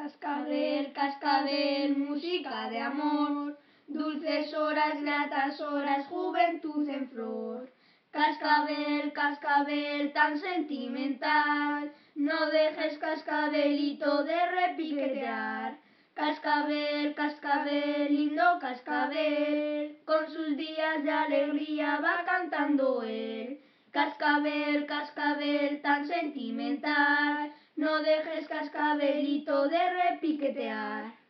Cascabel, cascabel, música de amor, dulces horas, gratas horas, juventud en flor. Cascabel, cascabel, tan sentimental, no dejes, cascabelito, de repiquetear. Cascabel, cascabel, lindo cascabel, con sus días de alegría va cantando él. Cascabel, cascabel, tan sentimental, no dejes, cascabelito, de repiquetear.